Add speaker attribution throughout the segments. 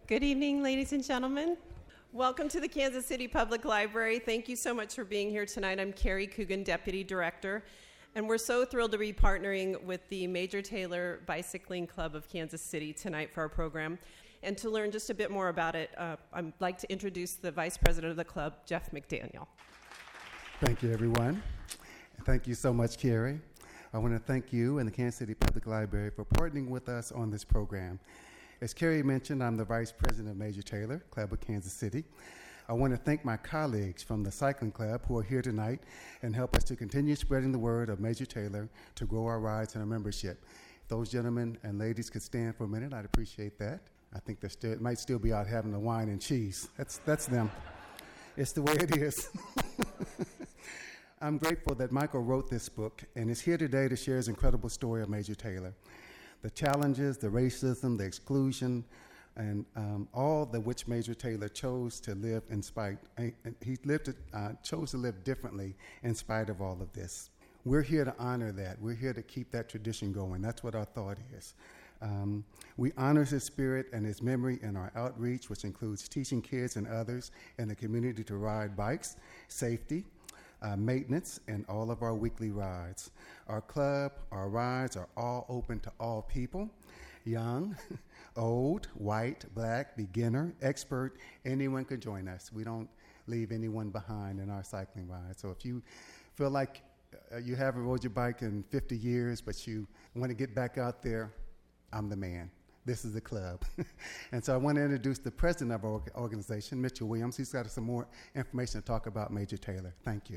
Speaker 1: Good evening, ladies and gentlemen. Welcome to the Kansas City Public Library. Thank you so much for being here tonight. I'm Carrie Coogan, Deputy Director, and we're so thrilled to be partnering with the Major Taylor Bicycling Club of Kansas City tonight for our program. And to learn just a bit more about it, I'd like to introduce the Vice President of the club, Jeff McDaniel.
Speaker 2: Thank you, everyone. Thank you so much, Carrie. I want to thank you and the Kansas City Public Library for partnering with us on this program. As Carrie mentioned, I'm the Vice President of Major Taylor, Club of Kansas City. I want to thank my colleagues from the Cycling Club who are here tonight and help us to continue spreading the word of Major Taylor to grow our rides and our membership. If those gentlemen and ladies could stand for a minute, I'd appreciate that. I think they might still be out having the wine and cheese. That's them. It's the way it is. I'm grateful that Michael wrote this book and is here today to share his incredible story of Major Taylor. The challenges, the racism, the exclusion, and all the which Major Taylor chose to live in spite. Chose to live differently in spite of all of this. We're here to honor that. We're here to keep that tradition going. That's what our thought is. We honor his spirit and his memory in our outreach, which includes teaching kids and others in the community to ride bikes, safety, maintenance, and all of our weekly rides. Our club, our rides are all open to all people, young, old, white, black, beginner, expert. Anyone can join us. We don't leave anyone behind in our cycling ride. So if you feel like you haven't rode your bike in 50 years, but you want to get back out there, I'm the man. This is the club. And so I want to introduce the president of our organization, Mitchell Williams. He's got some more information to talk about Major Taylor. Thank you.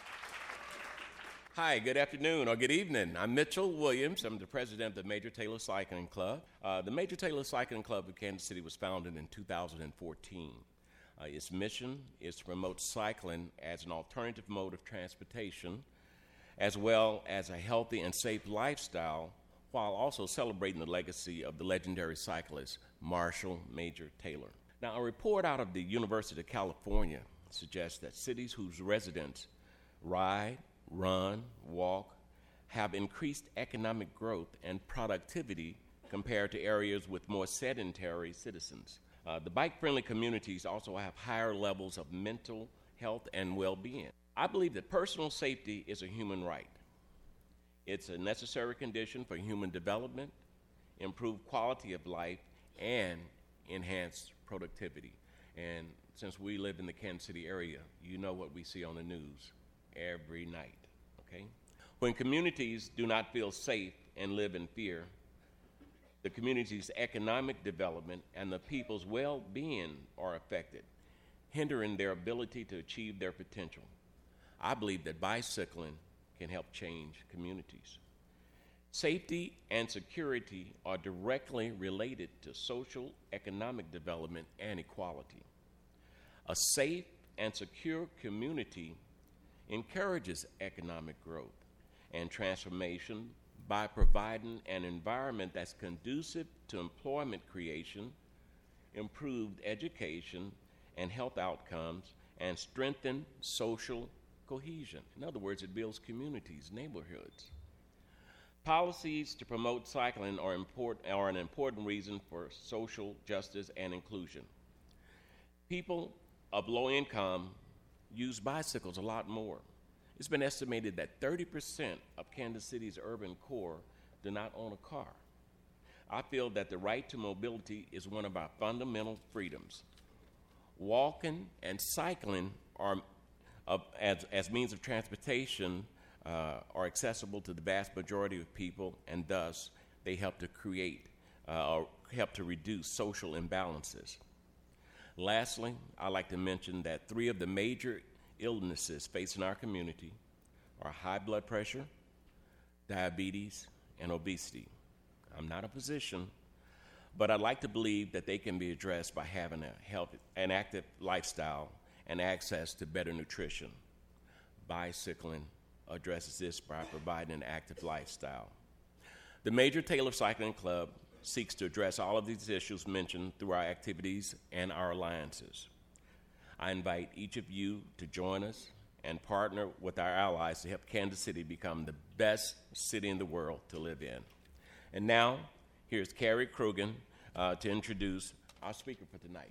Speaker 3: Hi, good afternoon or good evening. I'm Mitchell Williams. I'm the president of the Major Taylor Cycling Club. The Major Taylor Cycling Club of Kansas City was founded in 2014. Its mission is to promote cycling as an alternative mode of transportation, as well as a healthy and safe lifestyle, while also celebrating the legacy of the legendary cyclist Marshall Major Taylor. Now, a report out of the University of California suggests that cities whose residents ride, run, walk, have increased economic growth and productivity compared to areas with more sedentary citizens. The bike-friendly communities also have higher levels of mental health and well-being. I believe that personal safety is a human right. It's a necessary condition for human development, improved quality of life, and enhanced productivity. And since we live in the Kansas City area, you know what we see on the news every night, okay? When communities do not feel safe and live in fear, the community's economic development and the people's well-being are affected, hindering their ability to achieve their potential. I believe that bicycling can help change communities. Safety and security are directly related to social, economic development, and equality. A safe and secure community encourages economic growth and transformation by providing an environment that's conducive to employment creation, improved education and health outcomes, and strengthened social cohesion. In other words, it builds communities, neighborhoods. Policies to promote cycling are an important reason for social justice and inclusion. People of low income use bicycles a lot more. It's been estimated that 30% of Kansas City's urban core do not own a car. I feel that the right to mobility is one of our fundamental freedoms. Walking and cycling are as means of transportation are accessible to the vast majority of people, and thus they help to create or help to reduce social imbalances. Lastly, I'd like to mention that 3 of the major illnesses facing our community are high blood pressure, diabetes, and obesity. I'm not a physician, but I'd like to believe that they can be addressed by having an active lifestyle and access to better nutrition. Bicycling addresses this by providing an active lifestyle. The Major Taylor Cycling Club seeks to address all of these issues mentioned through our activities and our alliances. I invite each of you to join us and partner with our allies to help Kansas City become the best city in the world to live in. And now, here's Carrie Coogan to introduce our speaker for tonight.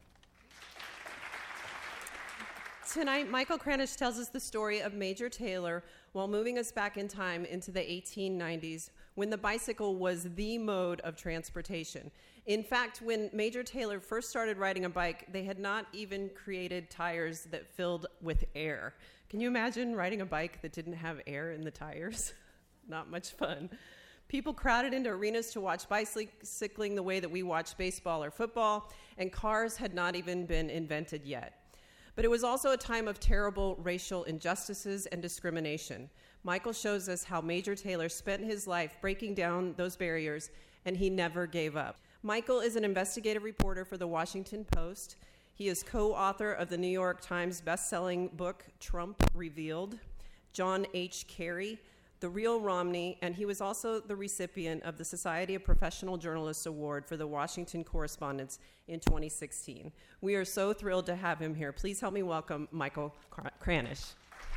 Speaker 1: Tonight, Michael Kranish tells us the story of Major Taylor while moving us back in time into the 1890s when the bicycle was the mode of transportation. In fact, when Major Taylor first started riding a bike, they had not even created tires that filled with air. Can you imagine riding a bike that didn't have air in the tires? Not much fun. People crowded into arenas to watch bicycling the way that we watch baseball or football, and cars had not even been invented yet. But it was also a time of terrible racial injustices and discrimination. Michael shows us how Major Taylor spent his life breaking down those barriers, and he never gave up. Michael is an investigative reporter for the Washington Post. He is co-author of the New York Times best-selling book, Trump Revealed, John H. Kerry, The Real Romney, and he was also the recipient of the Society of Professional Journalists Award for the Washington Correspondents in 2016. We are so thrilled to have him here. Please help me welcome Michael Kranish.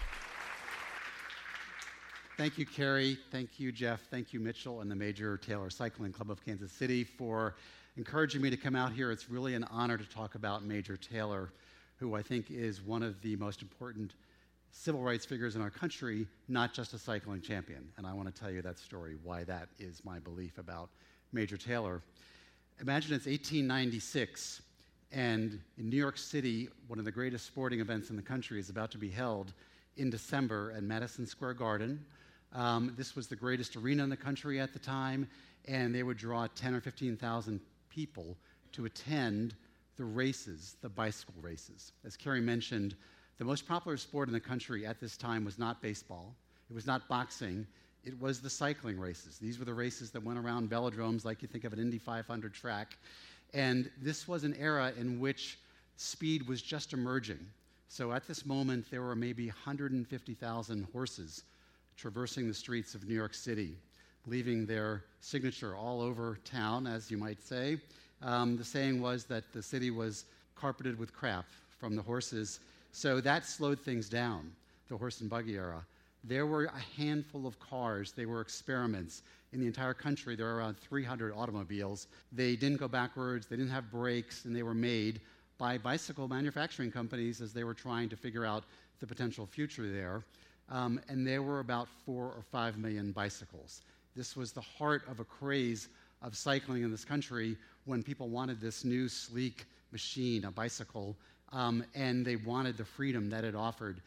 Speaker 4: Thank you, Carrie. Thank you, Jeff. Thank you, Mitchell, and the Major Taylor Cycling Club of Kansas City for encouraging me to come out here. It's really an honor to talk about Major Taylor, who I think is one of the most important civil rights figures in our country, not just a cycling champion. And I want to tell you that story, why that is my belief about Major Taylor. Imagine it's 1896, and in New York City, one of the greatest sporting events in the country is about to be held in December at Madison Square Garden. This was the greatest arena in the country at the time, and they would draw 10 or 15,000 people to attend the races, the bicycle races. As Carrie mentioned, the most popular sport in the country at this time was not baseball. It was not boxing. It was the cycling races. These were the races that went around velodromes like you think of an Indy 500 track. And this was an era in which speed was just emerging. So at this moment, there were maybe 150,000 horses traversing the streets of New York City, leaving their signature all over town, as you might say. The saying was that the city was carpeted with crap from the horses. So that slowed things down, the horse and buggy era. There were a handful of cars. They were experiments. In the entire country, there were around 300 automobiles. They didn't go backwards. They didn't have brakes, and they were made by bicycle manufacturing companies as they were trying to figure out the potential future there. And there were about 4 or 5 million bicycles. This was the heart of a craze of cycling in this country when people wanted this new, sleek machine, a bicycle, and they wanted the freedom that it offered.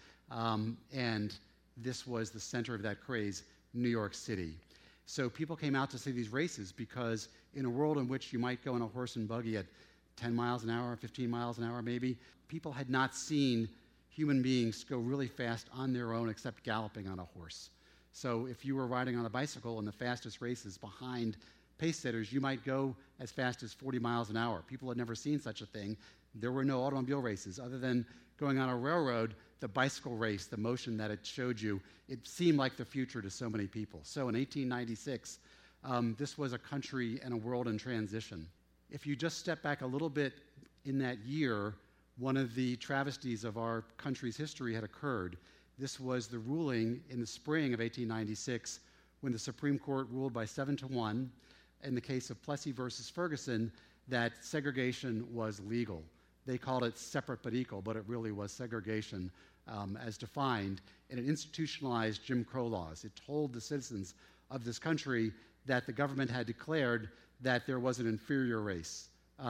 Speaker 4: And this was the center of that craze, New York City. So people came out to see these races because in a world in which you might go in a horse and buggy at 10 miles an hour, 15 miles an hour maybe, people had not seen human beings go really fast on their own except galloping on a horse. So if you were riding on a bicycle in the fastest races behind pace setters, you might go as fast as 40 miles an hour. People had never seen such a thing. There were no automobile races. Other than going on a railroad, the bicycle race, the motion that it showed you, it seemed like the future to so many people. So in 1896, this was a country and a world in transition. If you just step back a little bit in that year, one of the travesties of our country's history had occurred. This was the ruling in the spring of 1896 when the Supreme Court ruled by 7-1 in the case of Plessy versus Ferguson that segregation was legal. They called it separate but equal, but it really was segregation as defined, and it institutionalized Jim Crow laws. It told the citizens of this country that the government had declared that there was an inferior race.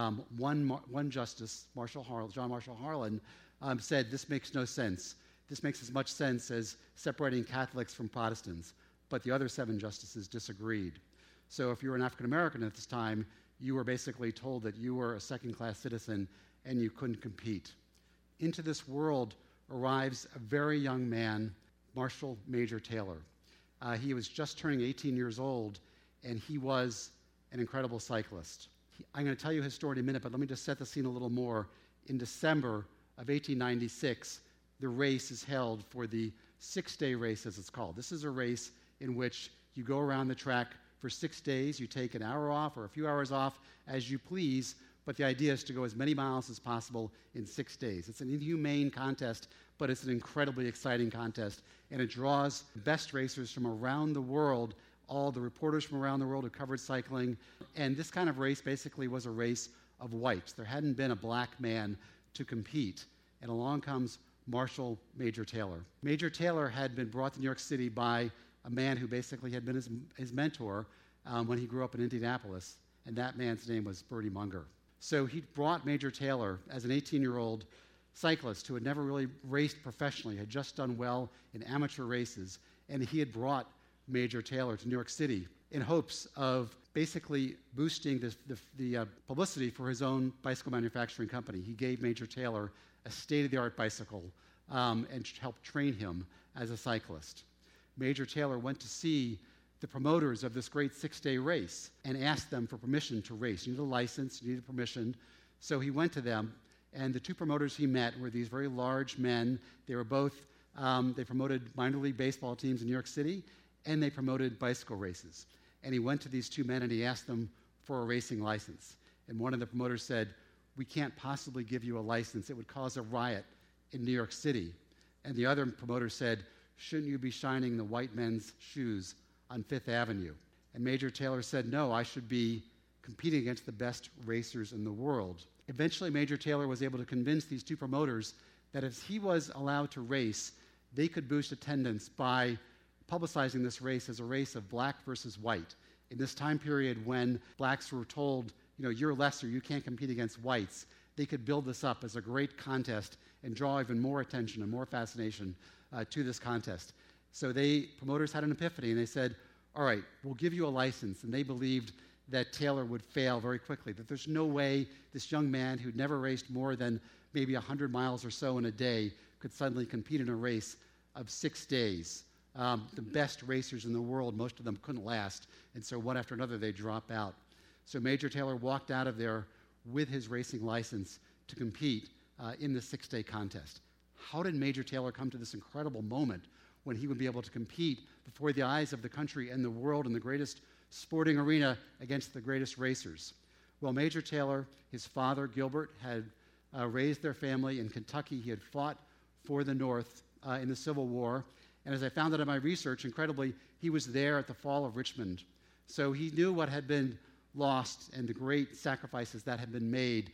Speaker 4: One justice, John Marshall Harlan, said, "This makes no sense. This makes as much sense as separating Catholics from Protestants." But the other 7 justices disagreed. So if you were an African American at this time, you were basically told that you were a second-class citizen and you couldn't compete. Into this world arrives a very young man, Marshall Major Taylor. He was just turning 18 years old, and he was an incredible cyclist. I'm going to tell you his story in a minute, but let me just set the scene a little more. In December of 1896, the race is held for the 6-day race, as it's called. This is a race in which you go around the track for 6 days. You take an hour off or a few hours off as you please, but the idea is to go as many miles as possible in 6 days. It's an inhumane contest, but it's an incredibly exciting contest, and it draws the best racers from around the world, all the reporters from around the world who covered cycling. And this kind of race basically was a race of whites. There hadn't been a black man to compete. And along comes Marshall Major Taylor. Major Taylor had been brought to New York City by a man who basically had been his mentor when he grew up in Indianapolis, and that man's name was Bertie Munger. So he brought Major Taylor as an 18-year-old cyclist who had never really raced professionally, had just done well in amateur races, and he had brought Major Taylor to New York City in hopes of basically boosting the publicity for his own bicycle manufacturing company. He gave Major Taylor a state-of-the-art bicycle and helped train him as a cyclist. Major Taylor went to see the promoters of this great 6-day race and asked them for permission to race. You need a license, you needed permission. So he went to them, and the two promoters he met were these very large men. They were both, they promoted minor league baseball teams in New York City, and they promoted bicycle races. And he went to these two men and he asked them for a racing license. And one of the promoters said, "We can't possibly give you a license. It would cause a riot in New York City." And the other promoter said, "Shouldn't you be shining the white men's shoes on Fifth Avenue?" And Major Taylor said, "No, I should be competing against the best racers in the world." Eventually, Major Taylor was able to convince these two promoters that if he was allowed to race, they could boost attendance by publicizing this race as a race of black versus white. In this time period when blacks were told, you're lesser, you can't compete against whites, they could build this up as a great contest and draw even more attention and more fascination to this contest. So promoters had an epiphany, and they said, all right, we'll give you a license. And they believed that Taylor would fail very quickly, that there's no way this young man who'd never raced more than maybe 100 miles or so in a day could suddenly compete in a race of 6 days. The best racers in the world, most of them couldn't last, and so one after another they drop out. So Major Taylor walked out of there with his racing license to compete in the 6-day contest. How did Major Taylor come to this incredible moment when he would be able to compete before the eyes of the country and the world in the greatest sporting arena against the greatest racers? Well, Major Taylor, his father, Gilbert, had raised their family in Kentucky. He had fought for the North in the Civil War. And as I found out in my research, incredibly, he was there at the fall of Richmond. So he knew what had been lost and the great sacrifices that had been made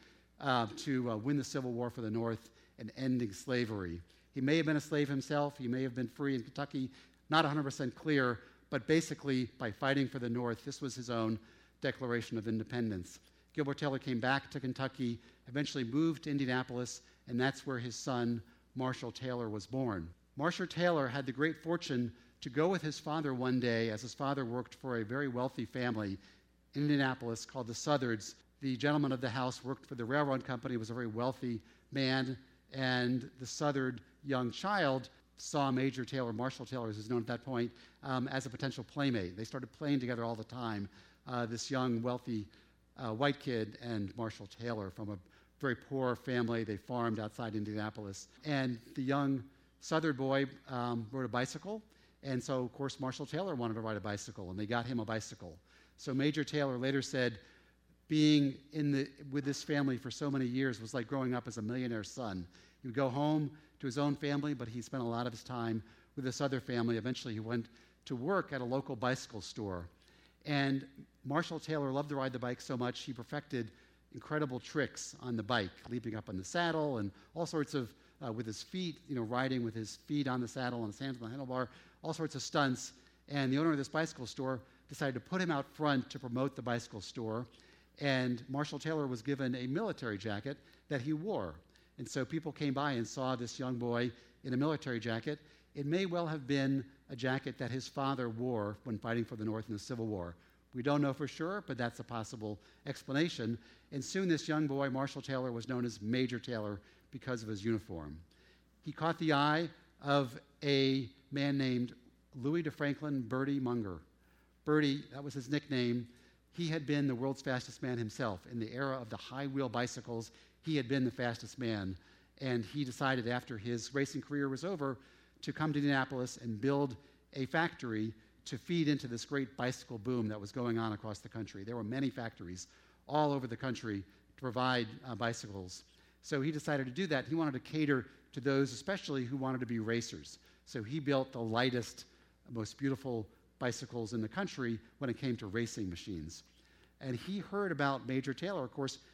Speaker 4: to win the Civil War for the North and ending slavery. He may have been a slave himself. He may have been free in Kentucky. Not 100% clear, but basically by fighting for the North, this was his own Declaration of Independence. Gilbert Taylor came back to Kentucky, eventually moved to Indianapolis, and that's where his son, Marshall Taylor, was born. Marshall Taylor had the great fortune to go with his father one day, as his father worked for a very wealthy family in Indianapolis called the Southards. The gentleman of the house worked for the railroad company, was a very wealthy man, and the Southard young child saw Major Taylor, Marshall Taylor as he's known at that point, as a potential playmate. They started playing together all the time, this young, wealthy white kid and Marshall Taylor from a very poor family. They farmed outside Indianapolis. And the young Southern boy rode a bicycle, and so, of course, Marshall Taylor wanted to ride a bicycle, and they got him a bicycle. So Major Taylor later said, being with this family for so many years was like growing up as a millionaire's son. He would go home to his own family, but he spent a lot of his time with this other family. Eventually, he went to work at a local bicycle store. And Marshall Taylor loved to ride the bike so much, he perfected incredible tricks on the bike, leaping up on the saddle and all sorts of with his feet, riding with his feet on the saddle and his hands on the handlebar, all sorts of stunts. And the owner of this bicycle store decided to put him out front to promote the bicycle store. And Marshall Taylor was given a military jacket that he wore. And so people came by and saw this young boy in a military jacket. It may well have been a jacket that his father wore when fighting for the North in the Civil War. We don't know for sure, but that's a possible explanation. And soon this young boy, Marshall Taylor, was known as Major Taylor because of his uniform. He caught the eye of a man named Louis DeFranklin Bertie Munger. Bertie, that was his nickname. He had been the world's fastest man himself. In the era of the high-wheel bicycles, he had been the fastest man. And he decided after his racing career was over to come to Indianapolis and build a factory to feed into this great bicycle boom that was going on across the country. There were many factories all over the country to provide bicycles. So he decided to do that. He wanted to cater to those especially who wanted to be racers. So he built the lightest, most beautiful bicycles in the country when it came to racing machines. And he heard about Major Taylor. Of course,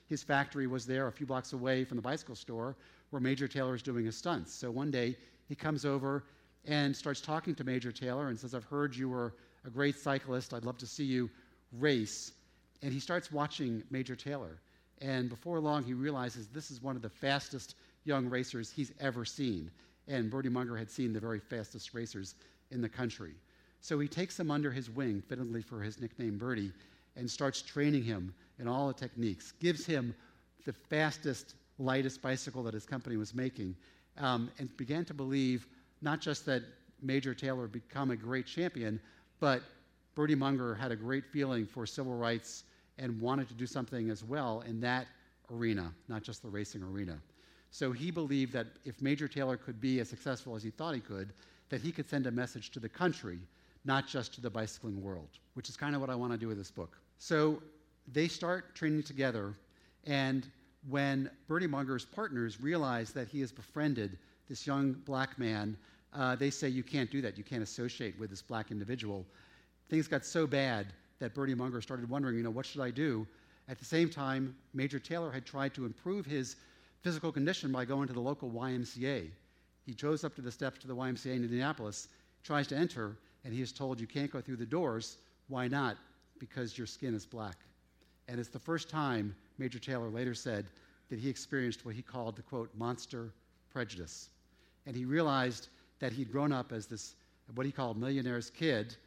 Speaker 4: his factory was there a few blocks away from the bicycle store where Major Taylor is doing his stunts. So one day he comes over and starts talking to Major Taylor and says, I've heard you were a great cyclist. I'd love to see you race. And he starts watching Major Taylor. And before long, he realizes this is one of the fastest young racers he's ever seen. And Bertie Munger had seen the very fastest racers in the country. So he takes him under his wing, fittingly for his nickname Bertie, and starts training him in all the techniques, gives him the fastest, lightest bicycle that his company was making, and began to believe not just that Major Taylor had become a great champion, but Bertie Munger had a great feeling for civil rights and wanted to do something as well in that arena, not just the racing arena. So he believed that if Major Taylor could be as successful as he thought he could, that he could send a message to the country, not just to the bicycling world, which is kind of what I want to do with this book. So they start training together, and when Bertie Munger's partners realize that he has befriended this young black man, they say, you can't do that. You can't associate with this black individual. Things got so bad that Bertie Munger started wondering, what should I do? At the same time, Major Taylor had tried to improve his physical condition by going to the local YMCA. He goes up to the steps to the YMCA in Indianapolis, tries to enter, and he is told, you can't go through the doors. Why not? Because your skin is black. And it's the first time, Major Taylor later said, that he experienced what he called the, quote, monster prejudice. And he realized that he'd grown up as this, what he called millionaire's kid,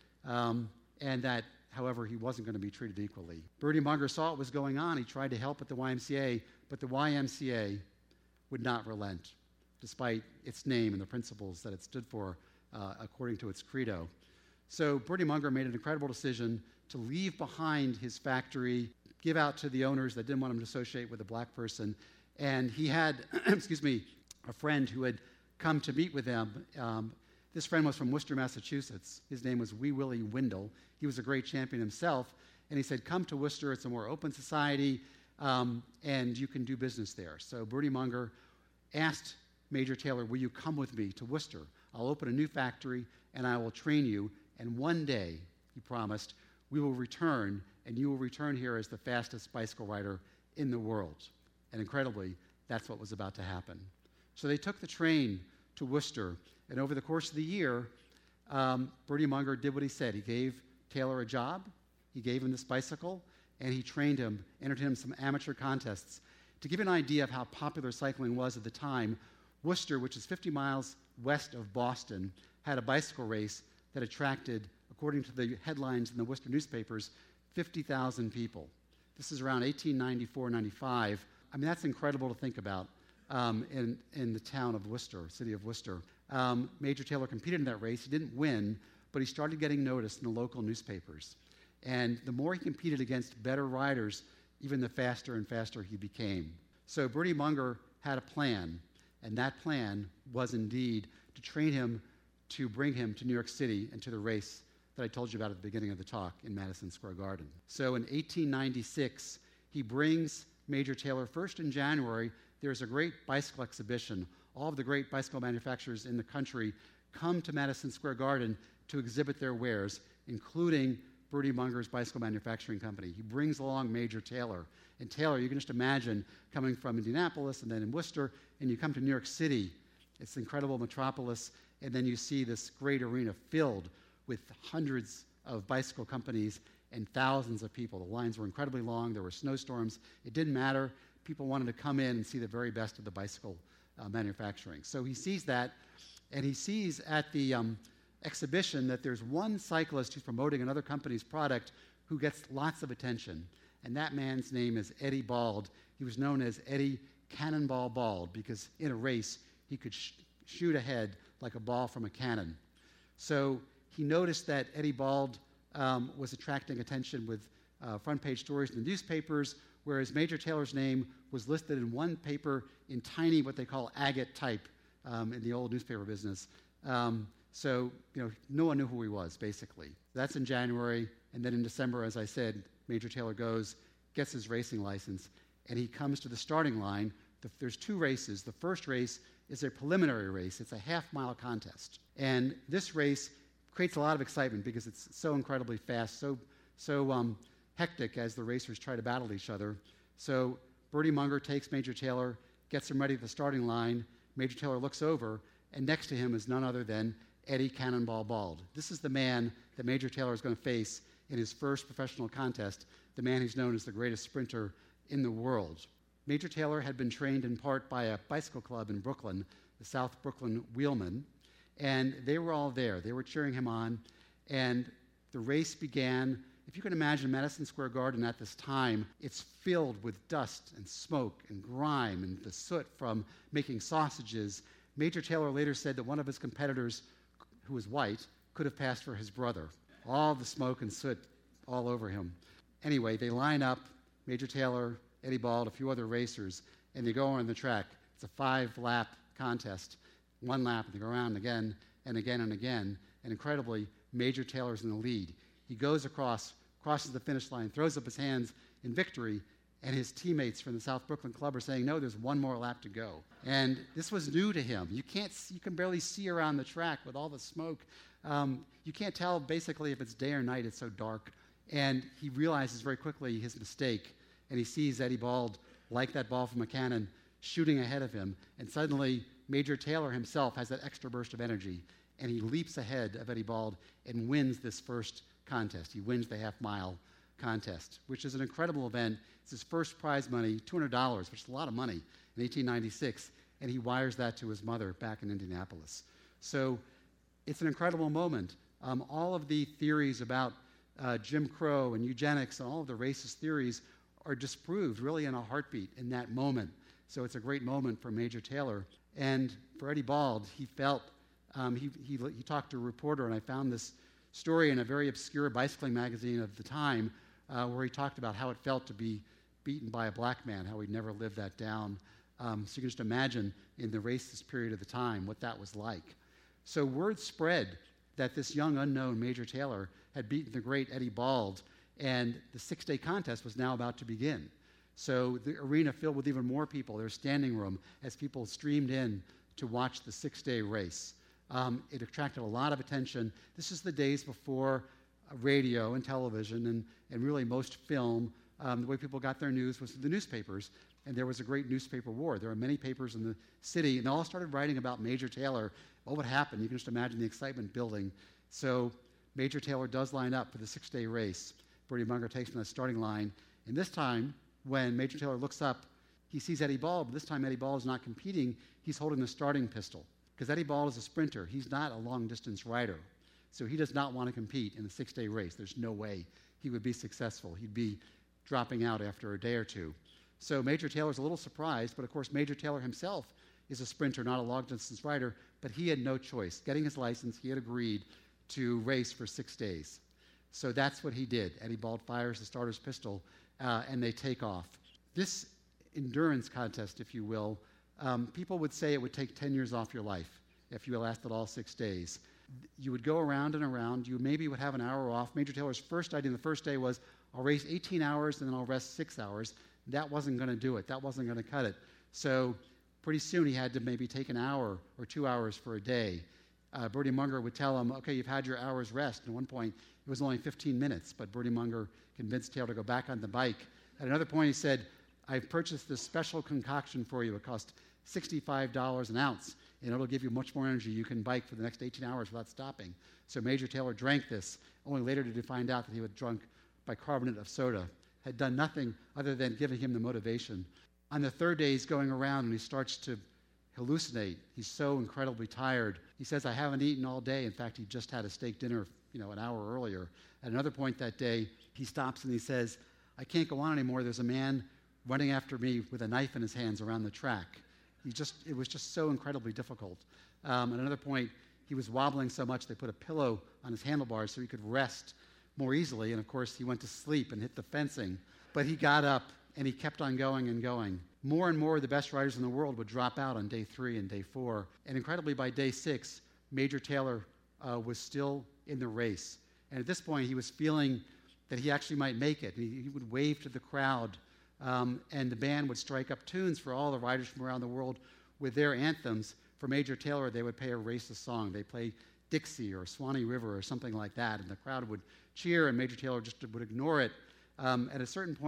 Speaker 4: and that, however, he wasn't going to be treated equally. Bertie Munger saw what was going on. He tried to help at the YMCA, but the YMCA would not relent, despite its name and the principles that it stood for according to its credo. So Bertie Munger made an incredible decision to leave behind his factory, give out to the owners that didn't want him to associate with a black person, and he had, a friend who had come to meet with them. This friend was from Worcester, Massachusetts. His name was Wee Willie Windle. He was a great champion himself, and he said, come to Worcester, it's a more open society, and you can do business there. So Bertie Munger asked Major Taylor, will you come with me to Worcester? I'll open a new factory, and I will train you, and one day, he promised, we will return, and you will return here as the fastest bicycle rider in the world. And incredibly, that's what was about to happen. So they took the train to Worcester, and over the course of the year, Bertie Munger did what he said. He gave Taylor a job, he gave him this bicycle, and he trained him, entered him in some amateur contests. To give you an idea of how popular cycling was at the time, Worcester, which is 50 miles west of Boston, had a bicycle race that attracted, according to the headlines in the Worcester newspapers, 50,000 people. This is around 1894-95. I mean, that's incredible to think about in the town of Worcester, city of Worcester. Major Taylor competed in that race. He didn't win, but he started getting noticed in the local newspapers. And the more he competed against better riders, even the faster and faster he became. So Bertie Munger had a plan, and that plan was indeed to train him to bring him to New York City and to the race that I told you about at the beginning of the talk in Madison Square Garden. So in 1896, he brings Major Taylor. First in January, there's a great bicycle exhibition. All of the great bicycle manufacturers in the country come to Madison Square Garden to exhibit their wares, including Bertie Munger's bicycle manufacturing company. He brings along Major Taylor. And Taylor, you can just imagine coming from Indianapolis and then in Worcester, and you come to New York City. It's an incredible metropolis, and then you see this great arena filled with hundreds of bicycle companies and thousands of people. The lines were incredibly long. There were snowstorms. It didn't matter. People wanted to come in and see the very best of the bicycle manufacturing. So he sees that, and he sees at the exhibition that there's one cyclist who's promoting another company's product who gets lots of attention, and that man's name is Eddie Bald. He was known as Eddie Cannonball Bald because in a race he could shoot ahead like a ball from a cannon. So he noticed that Eddie Bald was attracting attention with front page stories in the newspapers, whereas Major Taylor's name was listed in one paper in tiny, what they call agate type in the old newspaper business. So, no one knew who he was, basically. That's in January, and then in December, as I said, Major Taylor goes, gets his racing license, and he comes to the starting line. There's two races. The first race is a preliminary race. It's a half-mile contest. And this race creates a lot of excitement because it's so incredibly fast, so hectic as the racers try to battle each other. So Bertie Munger takes Major Taylor, gets him ready at the starting line. Major Taylor looks over, and next to him is none other than Eddie Cannonball Bald. This is the man that Major Taylor is going to face in his first professional contest, the man who's known as the greatest sprinter in the world. Major Taylor had been trained in part by a bicycle club in Brooklyn, the South Brooklyn Wheelmen, and they were all there. They were cheering him on, and the race began. If you can imagine Madison Square Garden at this time, it's filled with dust and smoke and grime and the soot from making sausages. Major Taylor later said that one of his competitors, who was white, could have passed for his brother. All the smoke and soot all over him. Anyway, they line up, Major Taylor, Eddie Bald, a few other racers, and they go on the track. It's a 5-lap contest. 1 lap, and they go around again and again and again. And incredibly, Major Taylor's in the lead. He goes across, crosses the finish line, throws up his hands in victory, and his teammates from the South Brooklyn Club are saying, no, there's 1 more lap to go. And this was new to him. You can barely see around the track with all the smoke. You can't tell basically if it's day or night, it's so dark. And he realizes very quickly his mistake, and he sees Eddie Bald, like that ball from a cannon, shooting ahead of him. And suddenly, Major Taylor himself has that extra burst of energy, and he leaps ahead of Eddie Bald and wins this first contest. He wins the half-mile contest, which is an incredible event. It's his first prize money, $200, which is a lot of money, in 1896, and he wires that to his mother back in Indianapolis. So it's an incredible moment. All of the theories about Jim Crow and eugenics and all of the racist theories are disproved really in a heartbeat in that moment. So it's a great moment for Major Taylor. And for Eddie Bald, he felt, he talked to a reporter, and I found this story in a very obscure bicycling magazine of the time where he talked about how it felt to be beaten by a black man, how he'd never lived that down. So you can just imagine in the racist period of the time what that was like. So word spread that this young unknown Major Taylor had beaten the great Eddie Bald, and the 6-day contest was now about to begin. So the arena filled with even more people. There was standing room as people streamed in to watch the 6-day race. It attracted a lot of attention. This is the days before radio and television and really most film. The way people got their news was through the newspapers, and there was a great newspaper war. There were many papers in the city, and they all started writing about Major Taylor. What would happen? You can just imagine the excitement building. So Major Taylor does line up for the 6-day race. Bertie Munger takes from the starting line, and this time, when Major Taylor looks up, he sees Eddie Bald, but this time Eddie Bald is not competing. He's holding the starting pistol, because Eddie Bald is a sprinter. He's not a long-distance rider, so he does not want to compete in the 6-day race. There's no way he would be successful. He'd be dropping out after a day or two. So Major Taylor's a little surprised, but of course Major Taylor himself is a sprinter, not a long-distance rider, but he had no choice. Getting his license, he had agreed to race for 6 days. So that's what he did. Eddie Bald fires the starter's pistol, and they take off. This endurance contest, if you will, people would say it would take 10 years off your life if you lasted all 6 days. You would go around and around. You maybe would have an hour off. Major Taylor's first idea the first day was, I'll race 18 hours and then I'll rest 6 hours. That wasn't going to do it. That wasn't going to cut it. So pretty soon he had to maybe take an hour or 2 hours for a day. Bertie Munger would tell him, okay, you've had your hour's rest. At one point, it was only 15 minutes, but Bertie Munger convinced Taylor to go back on the bike. At another point, he said, I've purchased this special concoction for you. It cost $65 an ounce, and it'll give you much more energy. You can bike for the next 18 hours without stopping. So Major Taylor drank this. Only later did he find out that he had drunk bicarbonate of soda, had done nothing other than giving him the motivation. On the third day, he's going around, and he starts to hallucinate. He's so incredibly tired. He says, I haven't eaten all day. In fact, he just had a steak dinner, an hour earlier. At another point that day, he stops and he says, I can't go on anymore. There's a man running after me with a knife in his hands around the track. It was just so incredibly difficult. At another point, he was wobbling so much they put a pillow on his handlebars so he could rest more easily. And of course, he went to sleep and hit the fencing. But he got up and he kept on going and going. More and more of the best riders in the world would drop out on day 3 and day 4. And incredibly, by day 6, Major Taylor was still in the race. And at this point, he was feeling that he actually might make it. And he would wave to the crowd, and the band would strike up tunes for all the riders from around the world with their anthems. For Major Taylor, they would play a racist song. They'd play Dixie or Swanee River or something like that, and the crowd would cheer, and Major Taylor just would ignore it. At a certain point,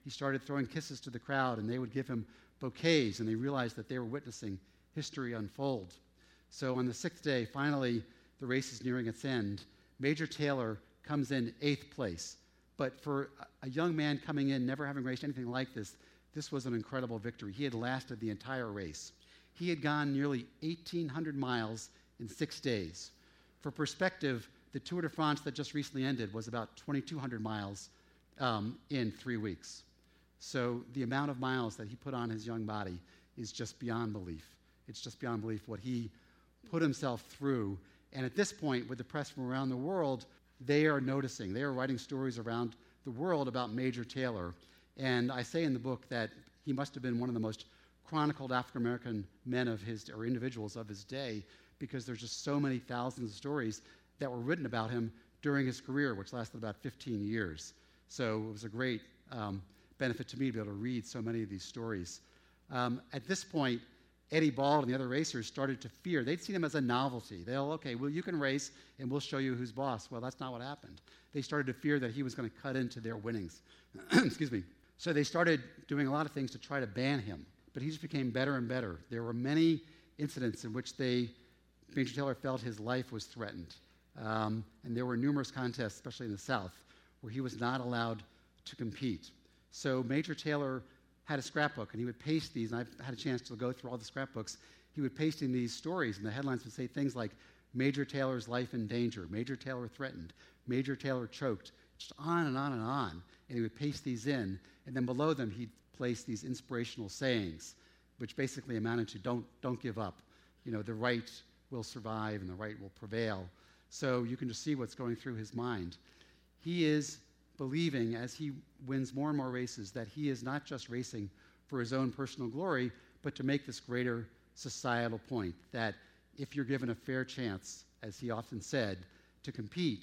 Speaker 4: he started throwing kisses to the crowd, and they would give him bouquets, and they realized that they were witnessing history unfold. So on the 6th day, finally, the race is nearing its end. Major Taylor comes in 8th place. But for a young man coming in, never having raced anything like this, this was an incredible victory. He had lasted the entire race. He had gone nearly 1,800 miles in 6 days. For perspective, the Tour de France that just recently ended was about 2,200 miles in 3 weeks. So the amount of miles that he put on his young body is just beyond belief. It's just beyond belief what he put himself through. And at this point, with the press from around the world, they are noticing. They are writing stories around the world about Major Taylor. And I say in the book that he must have been one of the most chronicled African-American men of his, or individuals of his day, because there's just so many thousands of stories that were written about him during his career, which lasted about 15 years. So it was a great benefit to me to be able to read so many of these stories. At this point, Eddie Bald and the other racers started to fear. They'd seen him as a novelty. Okay, well, you can race, and we'll show you who's boss. Well, that's not what happened. They started to fear that he was going to cut into their winnings. Excuse me. So they started doing a lot of things to try to ban him, but he just became better and better. There were many incidents in which Major Taylor felt his life was threatened. And there were numerous contests, especially in the South, where he was not allowed to compete. So Major Taylor had a scrapbook, and he would paste these, and I've had a chance to go through all the scrapbooks. He would paste in these stories, and the headlines would say things like, Major Taylor's life in danger, Major Taylor threatened, Major Taylor choked, just on and on and on. And he would paste these in, and then below them he'd place these inspirational sayings, which basically amounted to don't give up. You know, the right will survive and the right will prevail. So you can just see what's going through his mind. He is believing, as he wins more and more races, that he is not just racing for his own personal glory, but to make this greater societal point, that if you're given a fair chance, as he often said, to compete,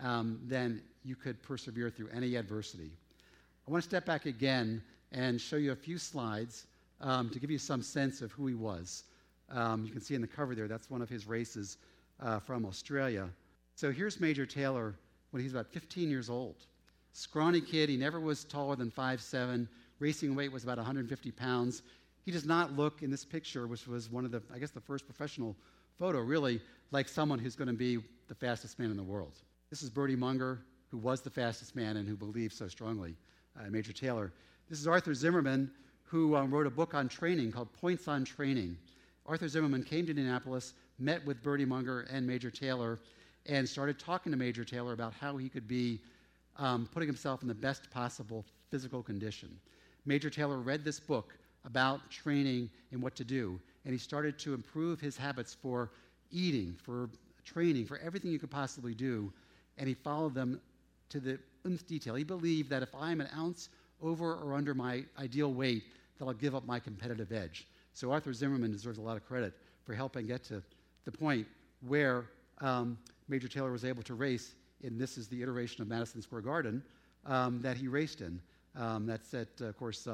Speaker 4: then you could persevere through any adversity. I want to step back again and show you a few slides to give you some sense of who he was. You can see in the cover there, that's one of his races from Australia. So here's Major Taylor when he's about 15 years old. Scrawny kid, he never was taller than 5'7", racing weight was about 150 pounds. He does not look in this picture, which was one of the, I guess the first professional photo, really, like someone who's going to be the fastest man in the world. This is Bertie Munger, who was the fastest man and who believed so strongly in Major Taylor. This is Arthur Zimmerman, who wrote a book on training called Points on Training. Arthur Zimmerman came to Indianapolis, met with Bertie Munger and Major Taylor, and started talking to Major Taylor about how he could be putting himself in the best possible physical condition. Major Taylor read this book about training and what to do, and he started to improve his habits for eating, for training, for everything you could possibly do, and he followed them to the nth detail. He believed that if I'm an ounce over or under my ideal weight, that I'll give up my competitive edge. So Arthur Zimmerman deserves a lot of credit for helping get to the point where Major Taylor was able to race, and this is the iteration of Madison Square Garden that he raced in. That's at, of course,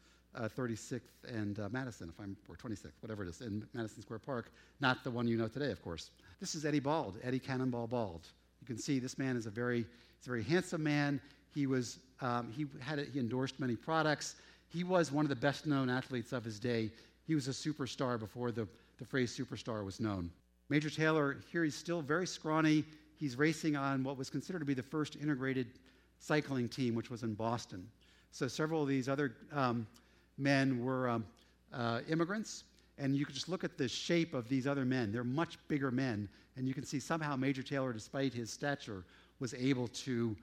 Speaker 4: 36th and Madison, or 26th, whatever it is, in Madison Square Park, not the one you know today, of course. This is Eddie Bald, Eddie Cannonball Bald. You can see this man is a very handsome man. He endorsed many products. He was one of the best-known athletes of his day. He was a superstar before the phrase superstar was known. Major Taylor, here he's still very scrawny. He's racing on what was considered to be the first integrated cycling team, which was in Boston. So several of these other men were immigrants, and you could just look at the shape of these other men. They're much bigger men, and you can see somehow Major Taylor, despite his stature, was able to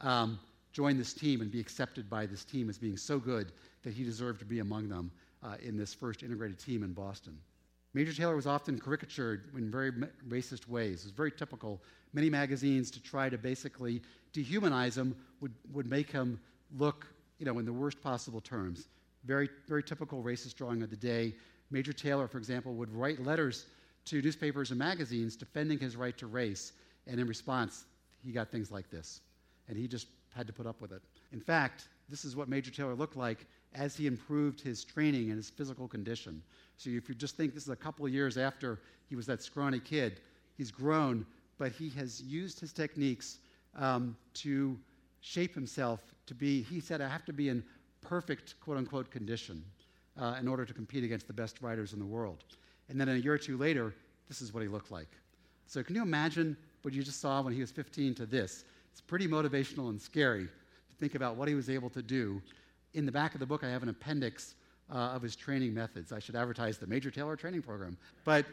Speaker 4: join this team and be accepted by this team as being so good that he deserved to be among them in this first integrated team in Boston. Major Taylor was often caricatured in very racist ways. It was very typical. Many magazines, to try to basically dehumanize him, would make him look, in the worst possible terms. Very, very typical racist drawing of the day. Major Taylor, for example, would write letters to newspapers and magazines defending his right to race, and in response, he got things like this. And he just had to put up with it. In fact, this is what Major Taylor looked like as he improved his training and his physical condition. So if you just think this is a couple of years after he was that scrawny kid, he's grown, but he has used his techniques to shape himself to be, he said, I have to be in perfect, quote-unquote, condition in order to compete against the best riders in the world. And then a year or two later, this is what he looked like. So can you imagine what you just saw when he was 15 to this? It's pretty motivational and scary to think about what he was able to do. In the back of the book, I have an appendix of his training methods. I should advertise the Major Taylor training program. But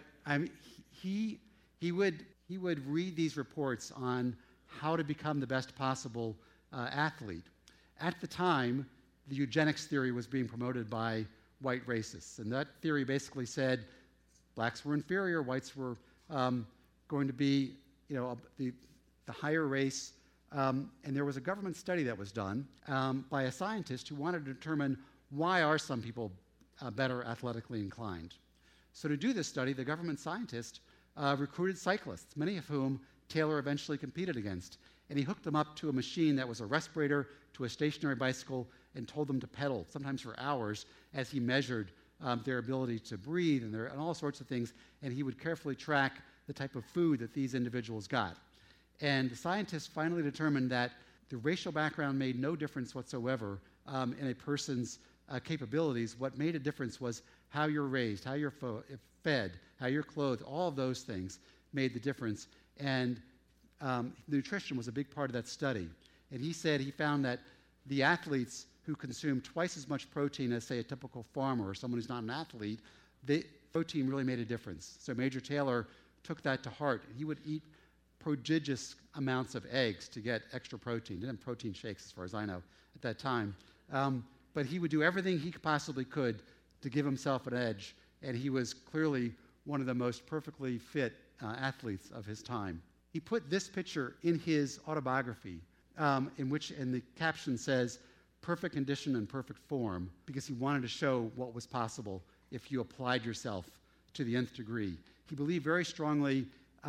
Speaker 4: he would read these reports on how to become the best possible athlete. At the time, the eugenics theory was being promoted by white racists, and that theory basically said blacks were inferior, whites were going to be, the higher race. And there was a government study that was done by a scientist who wanted to determine why are some people better athletically inclined. So to do this study, the government scientist recruited cyclists, many of whom Taylor eventually competed against. And he hooked them up to a machine that was a respirator to a stationary bicycle and told them to pedal, sometimes for hours, as he measured their ability to breathe and all sorts of things. And he would carefully track the type of food that these individuals got. And the scientists finally determined that the racial background made no difference whatsoever in a person's capabilities. What made a difference was how you're raised, how you're fed, how you're clothed. All of those things made the difference. And nutrition was a big part of that study. And he said he found that the athletes who consume twice as much protein as, say, a typical farmer or someone who's not an athlete, protein really made a difference. So Major Taylor took that to heart. He would eat prodigious amounts of eggs to get extra protein. He didn't have protein shakes, as far as I know, at that time. But he would do everything he possibly could to give himself an edge, and he was clearly one of the most perfectly fit athletes of his time. He put this picture in his autobiography, and the caption says, "Perfect condition and perfect form," because he wanted to show what was possible if you applied yourself to the nth degree. He believed very strongly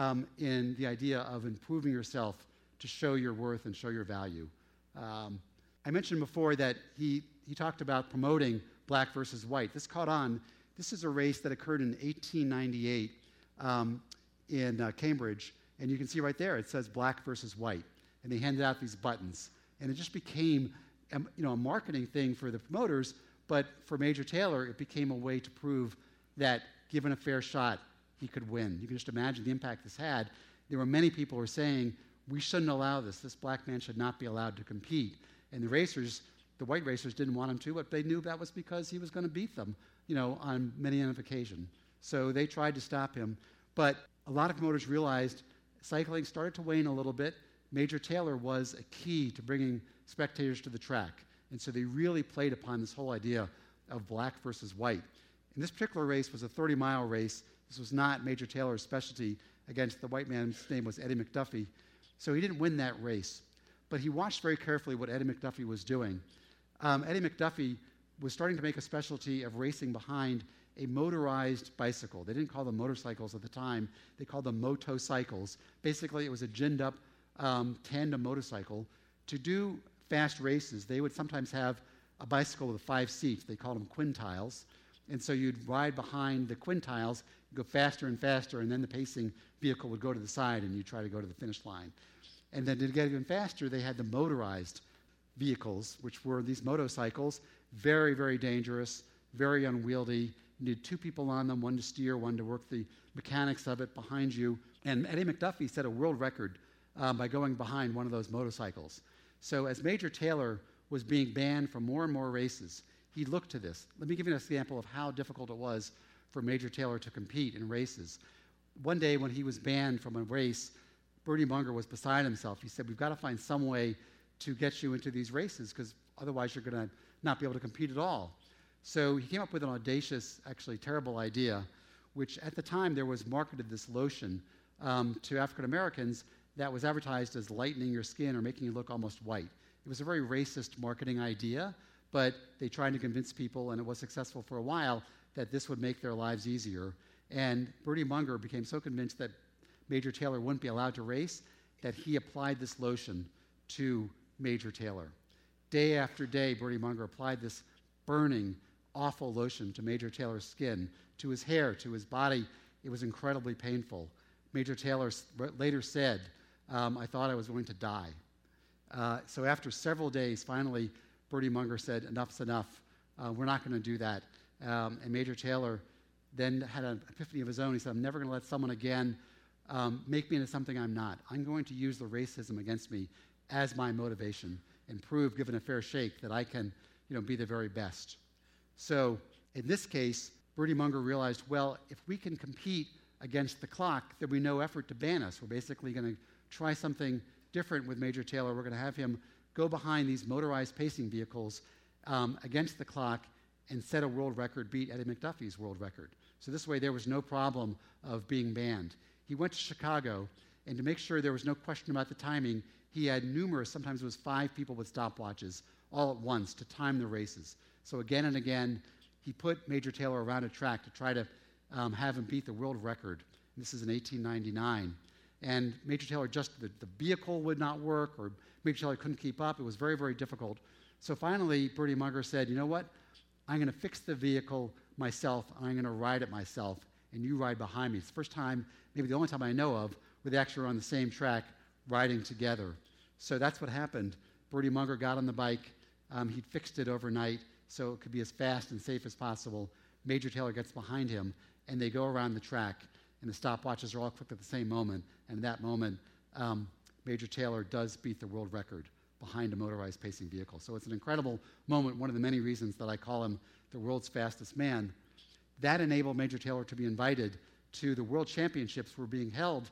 Speaker 4: in the idea of improving yourself to show your worth and show your value. I mentioned before that he talked about promoting black versus white. This caught on. This is a race that occurred in 1898 in Cambridge, and you can see right there it says black versus white, and they handed out these buttons, and it just became a marketing thing for the promoters, but for Major Taylor it became a way to prove that given a fair shot, he could win. You can just imagine the impact this had. There were many people who were saying, we shouldn't allow this. This black man should not be allowed to compete. And the white racers didn't want him to, but they knew that was because he was going to beat them, on many an occasion. So they tried to stop him. But a lot of promoters realized cycling started to wane a little bit. Major Taylor was a key to bringing spectators to the track. And so they really played upon this whole idea of black versus white. And this particular race was a 30-mile race. This was not Major Taylor's specialty against the white man's name was Eddie McDuffie. So he didn't win that race. But he watched very carefully what Eddie McDuffie was doing. Eddie McDuffie was starting to make a specialty of racing behind a motorized bicycle. They didn't call them motorcycles at the time. They called them motocycles. Basically, it was a ginned-up tandem motorcycle. To do fast races, they would sometimes have a bicycle with 5 seats. They called them quintiles. And so you'd ride behind the quintiles, go faster and faster, and then the pacing vehicle would go to the side, and you'd try to go to the finish line. And then to get even faster, they had the motorized vehicles, which were these motorcycles, very, very dangerous, very unwieldy. You needed 2 people on them, one to steer, one to work the mechanics of it behind you. And Eddie McDuffie set a world record by going behind one of those motorcycles. So as Major Taylor was being banned from more and more races, he looked to this. Let me give you an example of how difficult it was for Major Taylor to compete in races. One day when he was banned from a race, Bertie Munger was beside himself. He said, we've got to find some way to get you into these races because otherwise you're going to not be able to compete at all. So he came up with an audacious, actually terrible idea, which at the time there was marketed this lotion to African Americans that was advertised as lightening your skin or making you look almost white. It was a very racist marketing idea, but they tried to convince people, and it was successful for a while, that this would make their lives easier. And Bertie Munger became so convinced that Major Taylor wouldn't be allowed to race that he applied this lotion to Major Taylor. Day after day, Bertie Munger applied this burning, awful lotion to Major Taylor's skin, to his hair, to his body. It was incredibly painful. Major Taylor later said, I thought I was going to die. So after several days, finally, Bertie Munger said, enough's enough. We're not going to do that. And Major Taylor then had an epiphany of his own. He said, I'm never going to let someone again make me into something I'm not. I'm going to use the racism against me as my motivation and prove, given a fair shake, that I can be the very best. So in this case, Bertie Munger realized, well, if we can compete against the clock, there'll be no effort to ban us. We're basically going to try something different with Major Taylor. We're going to have him go behind these motorized pacing vehicles against the clock and set a world record, beat Eddie McDuffie's world record. So this way there was no problem of being banned. He went to Chicago, and to make sure there was no question about the timing, he had numerous, sometimes it was 5 people with stopwatches all at once to time the races. So again and again, he put Major Taylor around a track to try to have him beat the world record. And this is in 1899. And Major Taylor the vehicle would not work, or Major Taylor couldn't keep up. It was very, very difficult. So finally, Bertie Munger said, you know what? I'm going to fix the vehicle myself, and I'm going to ride it myself, and you ride behind me. It's the first time, maybe the only time I know of, where they actually were on the same track riding together. So that's what happened. Bertie Munger got on the bike. He fixed it overnight so it could be as fast and safe as possible. Major Taylor gets behind him, and they go around the track, and the stopwatches are all clicked at the same moment. And at that moment, Major Taylor does beat the world record behind a motorized pacing vehicle. So it's an incredible moment, one of the many reasons that I call him the world's fastest man. That enabled Major Taylor to be invited to the World Championships were being held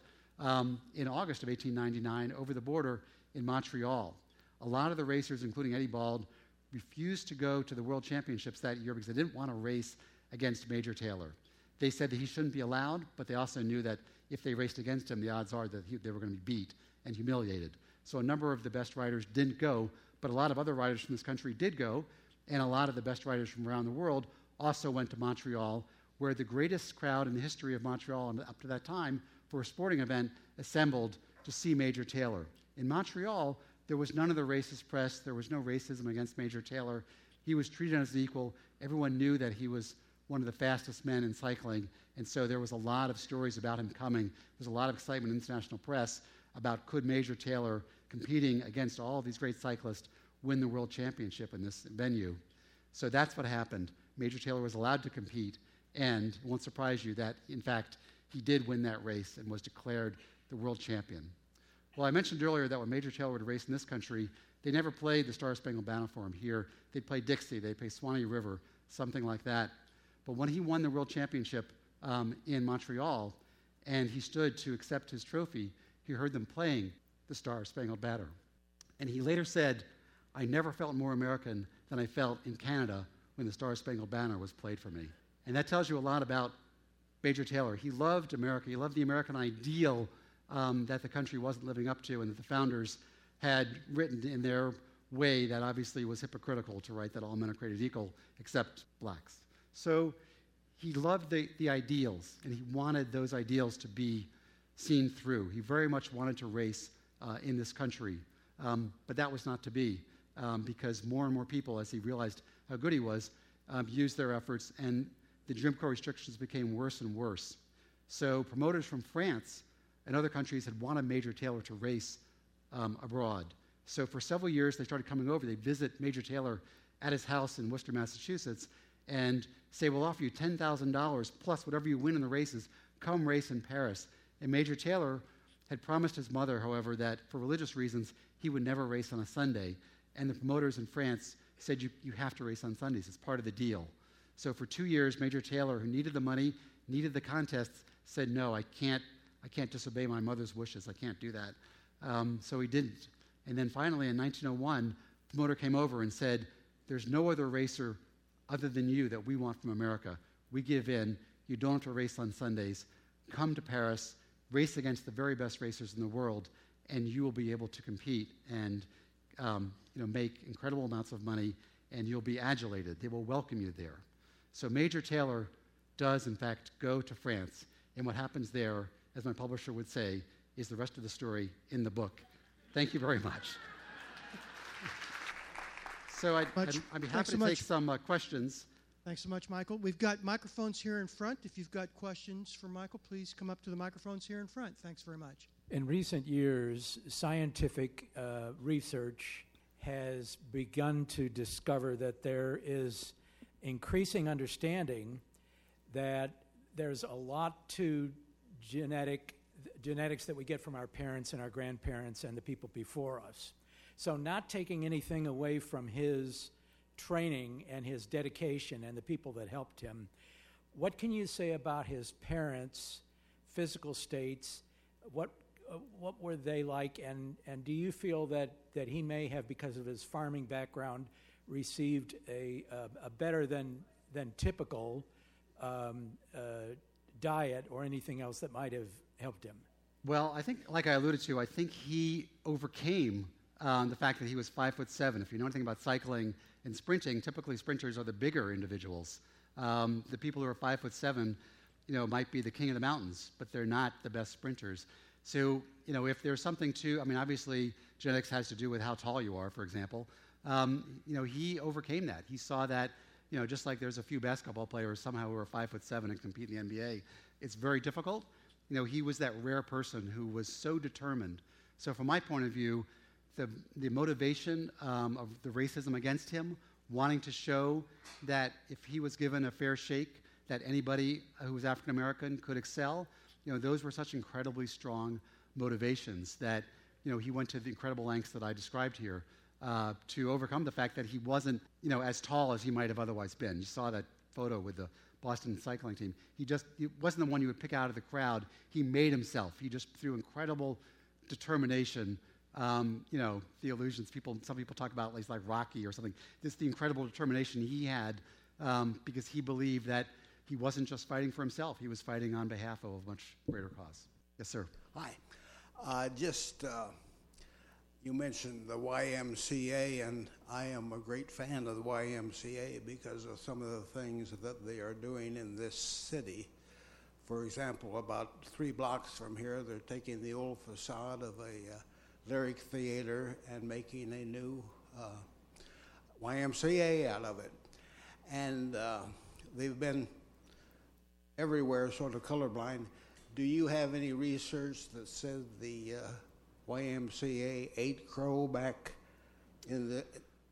Speaker 4: in August of 1899 over the border in Montreal. A lot of the racers, including Eddie Bald, refused to go to the World Championships that year because they didn't want to race against Major Taylor. They said that he shouldn't be allowed, but they also knew that if they raced against him, the odds are that they were going to be beat and humiliated. So a number of the best riders didn't go, but a lot of other riders from this country did go, and a lot of the best riders from around the world also went to Montreal, where the greatest crowd in the history of Montreal up to that time for a sporting event assembled to see Major Taylor. In Montreal, there was none of the racist press. There was no racism against Major Taylor. He was treated as an equal. Everyone knew that he was one of the fastest men in cycling, and so there was a lot of stories about him coming. There was a lot of excitement in international press about could Major Taylor, competing against all of these great cyclists, win the world championship in this venue. So that's what happened. Major Taylor was allowed to compete, and it won't surprise you that, in fact, he did win that race and was declared the world champion. Well, I mentioned earlier that when Major Taylor would race in this country, they never played the Star-Spangled Banner for him here. They'd play Dixie, they'd play Swanee River, something like that. But when he won the world championship in Montreal, and he stood to accept his trophy, he heard them playing the Star-Spangled Banner. And he later said, I never felt more American than I felt in Canada when the Star-Spangled Banner was played for me. And that tells you a lot about Major Taylor. He loved America. He loved the American ideal that the country wasn't living up to and that the founders had written in their way that obviously was hypocritical to write that all men are created equal except blacks. So he loved the ideals, and he wanted those ideals to be seen through. He very much wanted to race in this country, but that was not to be because more and more people, as he realized how good he was, used their efforts, and the Jim Crow restrictions became worse and worse. So promoters from France and other countries had wanted Major Taylor to race abroad. So for several years, they started coming over. They'd visit Major Taylor at his house in Worcester, Massachusetts, and say, we'll offer you $10,000 plus whatever you win in the races. Come race in Paris. And Major Taylor had promised his mother, however, that for religious reasons, he would never race on a Sunday. And the promoters in France said, you have to race on Sundays. It's part of the deal. So for 2 years, Major Taylor, who needed the money, needed the contests, said, no, I can't disobey my mother's wishes. I can't do that. So he didn't. And then finally, in 1901, the promoter came over and said, there's no other racer other than you that we want from America. We give in. You don't have to race on Sundays. Come to Paris, race against the very best racers in the world, and you will be able to compete and make incredible amounts of money, and you'll be adulated. They will welcome you there. So Major Taylor does, in fact, go to France, and what happens there, as my publisher would say, is the rest of the story in the book. Thank you very much. So I'd be happy to take some questions.
Speaker 5: Thanks so much, Michael. We've got microphones here in front. If you've got questions for Michael, please come up to the microphones here in front. Thanks very much.
Speaker 6: In recent years, scientific research has begun to discover that there is increasing understanding that there's a lot to genetics that we get from our parents and our grandparents and the people before us. So not taking anything away from his training and his dedication and the people that helped him, what can you say about his parents' physical states? What were they like, and do you feel that he may have, because of his farming background, received a better than typical diet or anything else that might have helped him?
Speaker 4: Well, I think, like I alluded to, I think he overcame the fact that he was 5'7". If you know anything about cycling and sprinting, typically sprinters are the bigger individuals. The people who are 5'7", might be the king of the mountains, but they're not the best sprinters. So, if there's something to, obviously genetics has to do with how tall you are, for example. He overcame that. He saw that, just like there's a few basketball players somehow who are 5'7" and compete in the NBA, it's very difficult. He was that rare person who was so determined. So from my point of view, the motivation of the racism against him, wanting to show that if he was given a fair shake, that anybody who was African American could excel, those were such incredibly strong motivations that, he went to the incredible lengths that I described here to overcome the fact that he wasn't, as tall as he might have otherwise been. You saw that photo with the Boston cycling team. He wasn't the one you would pick out of the crowd. He made himself. He just, through incredible determination, the illusions, some people talk about like Rocky or something. This is the incredible determination he had because he believed that he wasn't just fighting for himself. He was fighting on behalf of a much greater cause. Yes, sir.
Speaker 7: Hi. You mentioned the YMCA, and I am a great fan of the YMCA because of some of the things that they are doing in this city. For example, about 3 blocks from here, they're taking the old facade of a lyric theater and making a new YMCA out of it. And they've been everywhere sort of colorblind. Do you have any research that said the YMCA ate crow back in the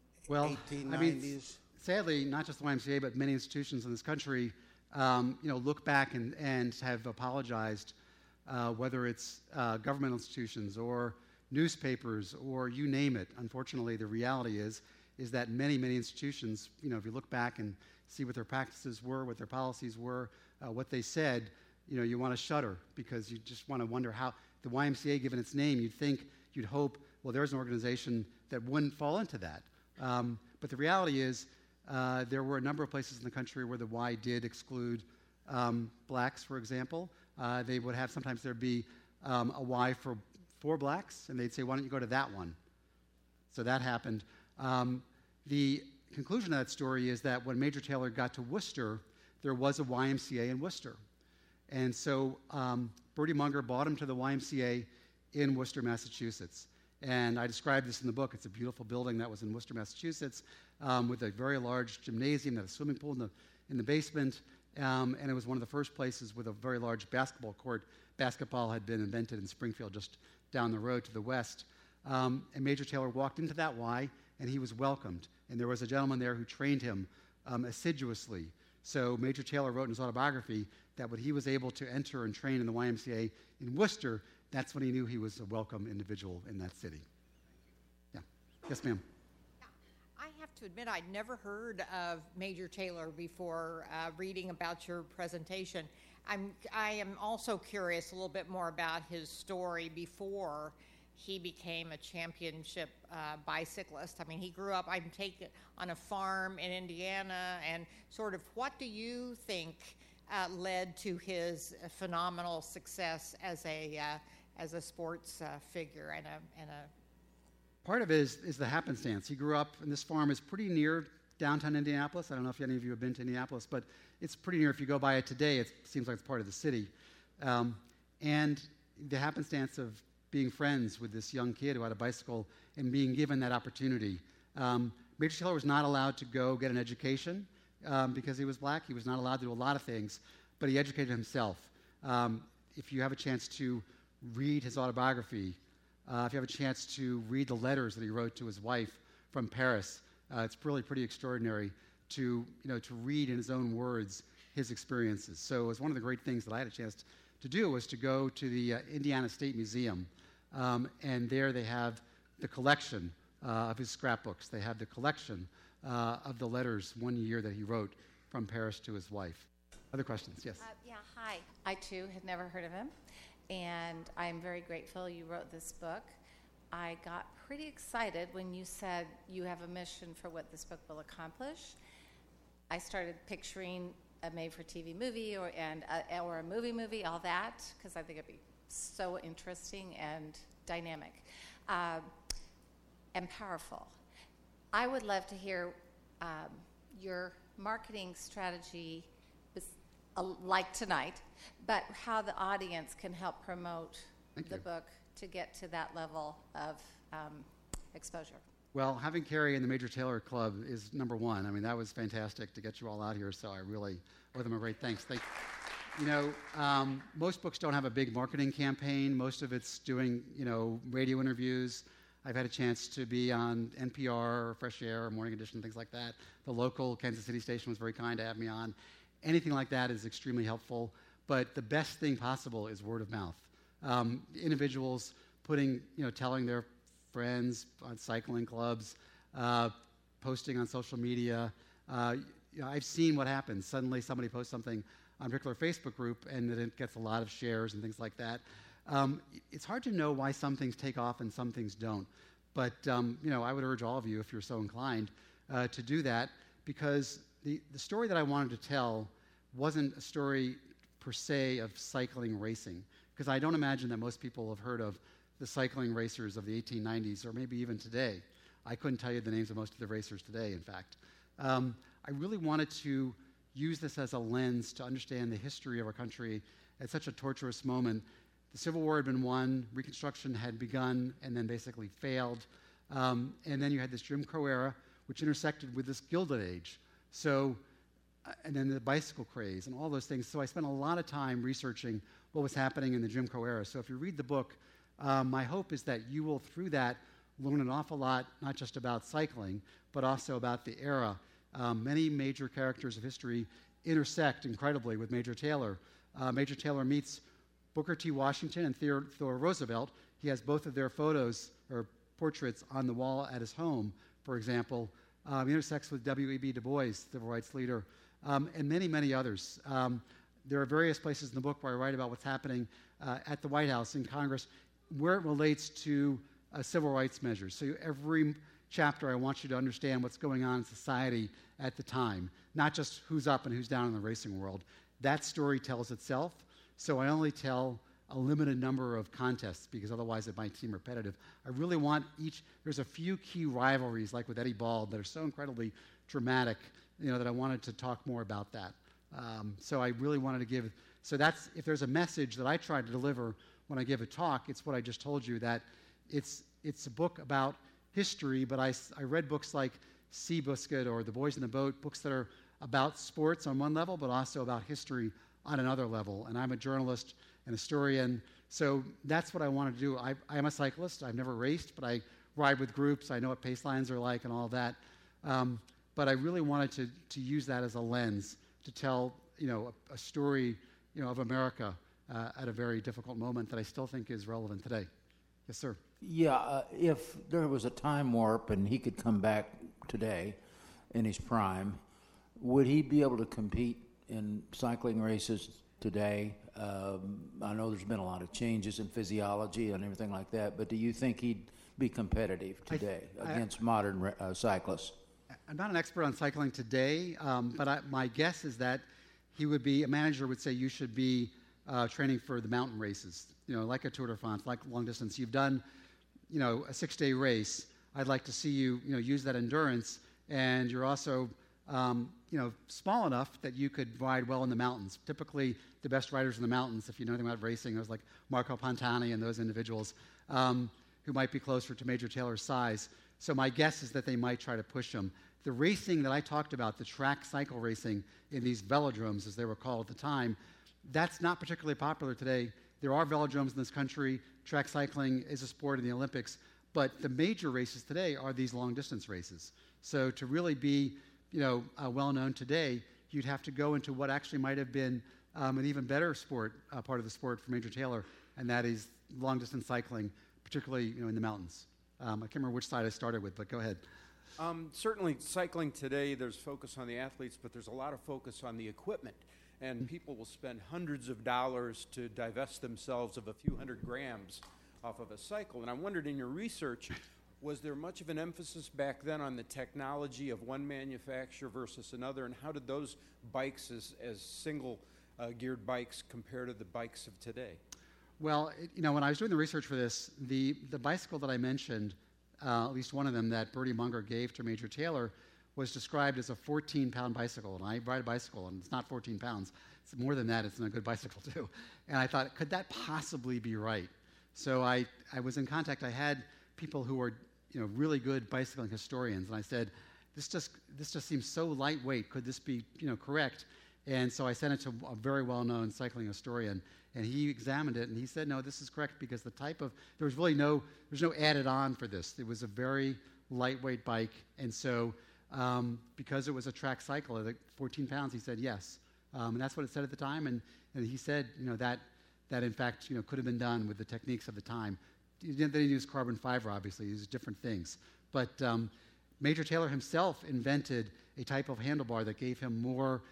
Speaker 7: 1890s?
Speaker 4: Sadly, not just the YMCA, but many institutions in this country, look back and have apologized, whether it's governmental institutions or newspapers or you name it. Unfortunately, the reality is that many institutions, if you look back and see what their practices were, what their policies were, what they said, you want to shudder because you just want to wonder how the YMCA, given its name, you'd hope, well, there's an organization that wouldn't fall into that. But the reality is there were a number of places in the country where the Y did exclude blacks, for example. They would have, sometimes there'd be a Y for blacks, and they'd say, why don't you go to that one? So that happened. The conclusion of that story is that when Major Taylor got to Worcester, there was a YMCA in Worcester. And so Bertie Munger brought him to the YMCA in Worcester, Massachusetts. And I described this in the book. It's a beautiful building that was in Worcester, Massachusetts, with a very large gymnasium that had a swimming pool in the basement. And it was one of the first places with a very large basketball court. Basketball had been invented in Springfield, just down the road to the west. And Major Taylor walked into that Y, and he was welcomed. And there was a gentleman there who trained him assiduously. So Major Taylor wrote in his autobiography that when he was able to enter and train in the YMCA in Worcester, that's when he knew he was a welcome individual in that city. Yeah. Yes, ma'am.
Speaker 8: I have to admit, I'd never heard of Major Taylor before reading about your presentation. I am also curious a little bit more about his story before he became a championship bicyclist. I mean, he grew up, on a farm in Indiana, and sort of what do you think led to his phenomenal success as a sports figure and a
Speaker 4: Part of it is the happenstance. He grew up, and this farm is pretty near downtown Indianapolis. I don't know if any of you have been to Indianapolis, but it's pretty near. If you go by it today, it seems like it's part of the city. And the happenstance of being friends with this young kid who had a bicycle and being given that opportunity. Major Taylor was not allowed to go get an education because he was black. He was not allowed to do a lot of things, but he educated himself. If you have a chance to read his autobiography, if you have a chance to read the letters that he wrote to his wife from Paris. It's really pretty extraordinary to read in his own words his experiences. So it was one of the great things that I had a chance to do was to go to the Indiana State Museum, and there they have the collection of his scrapbooks. They have the collection of the letters one year that he wrote from Paris to his wife. Other questions? Yes.
Speaker 9: Yeah, hi. I, too, had never heard of him, and I'm very grateful you wrote this book. I got pretty excited when you said you have a mission for what this book will accomplish. I started picturing a made-for-TV movie or a movie, all that, because I think it'd be so interesting and dynamic and powerful. I would love to hear your marketing strategy, like tonight, but how the audience can help promote the book to get to that level of exposure.
Speaker 4: Well, having Carrie in the Major Taylor Club is number one. I mean, that was fantastic to get you all out here, so I really owe them a great thanks. Most books don't have a big marketing campaign. Most of it's doing, radio interviews. I've had a chance to be on NPR or Fresh Air or Morning Edition, things like that. The local Kansas City station was very kind to have me on. Anything like that is extremely helpful, but the best thing possible is word of mouth. Individuals telling their friends on cycling clubs, posting on social media. I've seen what happens. Suddenly somebody posts something on a particular Facebook group and then it gets a lot of shares and things like that. It's hard to know why some things take off and some things don't. But, I would urge all of you, if you're so inclined, to do that, because the story that I wanted to tell wasn't a story per se of cycling racing, because I don't imagine that most people have heard of the cycling racers of the 1890s or maybe even today. I couldn't tell you the names of most of the racers today, in fact. I really wanted to use this as a lens to understand the history of our country at such a torturous moment. The Civil War had been won, Reconstruction had begun and then basically failed, and then you had this Jim Crow era, which intersected with this Gilded Age. So, and then the bicycle craze and all those things. So I spent a lot of time researching what was happening in the Jim Crow era. So if you read the book, my hope is that you will, through that, learn an awful lot, not just about cycling, but also about the era. Many major characters of history intersect incredibly with Major Taylor. Major Taylor meets Booker T. Washington and Theodore Roosevelt. He has both of their photos or portraits on the wall at his home, for example. He intersects with W.E.B. Du Bois, civil rights leader, and many, many others. There are various places in the book where I write about what's happening at the White House, in Congress, where it relates to civil rights measures. So every chapter, I want you to understand what's going on in society at the time, not just who's up and who's down in the racing world. That story tells itself, so I only tell a limited number of contests because otherwise it might seem repetitive. I really want there's a few key rivalries, like with Eddie Bald, that are so incredibly dramatic, that I wanted to talk more about that. So I really wanted to that's, if there's a message that I try to deliver when I give a talk, it's what I just told you, that it's a book about history, but I read books like Seabiscuit or The Boys in the Boat, books that are about sports on one level, but also about history on another level. And I'm a journalist and historian, so that's what I want to do. I am a cyclist. I've never raced, but I ride with groups. I know what pace lines are like and all that. But I really wanted to use that as a lens to tell, a story, of America at a very difficult moment that I still think is relevant today. Yes, sir.
Speaker 10: Yeah, if there was a time warp and he could come back today in his prime, would he be able to compete in cycling races today? I know there's been a lot of changes in physiology and everything like that, but do you think he'd be competitive today against modern cyclists?
Speaker 4: I'm not an expert on cycling today, but my guess is that a manager would say you should be training for the mountain races, like a Tour de France, like long distance. You've done, a 6-day race. I'd like to see you, use that endurance, and you're also, small enough that you could ride well in the mountains. Typically, the best riders in the mountains, if you know anything about racing, those like Marco Pantani and those individuals who might be closer to Major Taylor's size. So my guess is that they might try to push him. The racing that I talked about, the track cycle racing in these velodromes, as they were called at the time, that's not particularly popular today. There are velodromes in this country. Track cycling is a sport in the Olympics, But the major races today are these long-distance races. So to really be, well-known today, you'd have to go into what actually might have been an even better sport, part of the sport for Major Taylor, and that is long-distance cycling, particularly in the mountains. I can't remember which side I started with, but go ahead.
Speaker 11: Certainly, cycling today, there's focus on the athletes, but there's a lot of focus on the equipment. And people will spend hundreds of dollars to divest themselves of a few hundred grams off of a cycle. And I wondered, in your research, was there much of an emphasis back then on the technology of one manufacturer versus another, and how did those bikes as single-geared bikes compare to the bikes of today?
Speaker 4: Well, when I was doing the research for this, the bicycle that I mentioned, at least one of them that Bertie Munger gave to Major Taylor, was described as a 14-pound bicycle. And I ride a bicycle, and it's not 14 pounds. It's more than that. It's a good bicycle, too. And I thought, could that possibly be right? So I was in contact. I had people who were really good bicycling historians, and I said, this just seems so lightweight. Could this be correct? And so I sent it to a very well-known cycling historian, and he examined it, and he said, no, this is correct, because there's no added on for this. It was a very lightweight bike, and so because it was a track cycle at 14 pounds, he said yes. And that's what it said at the time, and he said that in fact could have been done with the techniques of the time. They didn't use carbon fiber, obviously. He used different things. But Major Taylor himself invented a type of handlebar that gave him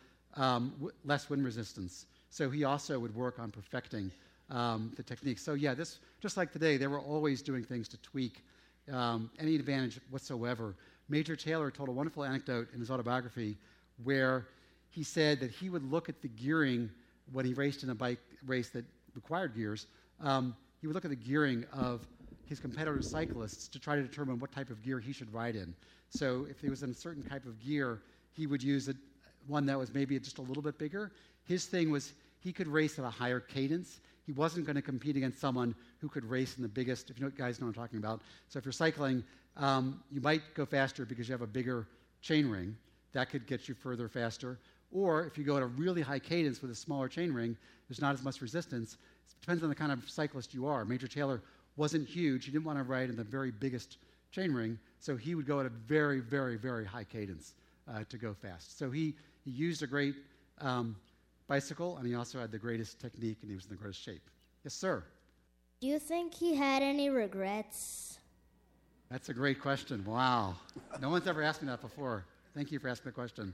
Speaker 4: less wind resistance. So he also would work on perfecting the technique. So yeah, this, just like today, they were always doing things to tweak any advantage whatsoever. Major Taylor told a wonderful anecdote in his autobiography where he said that he would look at the gearing when he raced in a bike race that required gears. He would look at the gearing of his competitor cyclists to try to determine what type of gear he should ride in. So if he was in a certain type of gear, he would use one that was maybe just a little bit bigger. His thing was he could race at a higher cadence. He wasn't going to compete against someone who could race in the biggest, if you guys know what I'm talking about. So if you're cycling, you might go faster because you have a bigger chain ring. That could get you further faster. Or if you go at a really high cadence with a smaller chain ring, there's not as much resistance. It depends on the kind of cyclist you are. Major Taylor wasn't huge. He didn't want to ride in the very biggest chain ring, so he would go at a very, very, very high cadence to go fast. So he used a great bicycle, and he also had the greatest technique, and he was in the greatest shape. Yes, sir?
Speaker 12: Do you think he had any regrets?
Speaker 4: That's a great question. Wow. No one's ever asked me that before. Thank you for asking the question.